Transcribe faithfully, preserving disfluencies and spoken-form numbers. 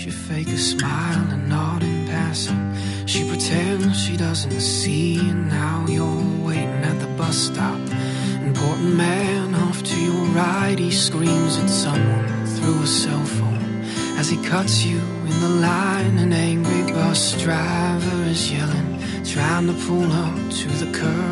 She fake a smile and nod in passing. She pretends she doesn't see. And now you're waiting at the bus stop. Important man off to your right. He screams at someone through a cell phone as he cuts you in the line. An angry bus driver is yelling, trying to pull up to the curb.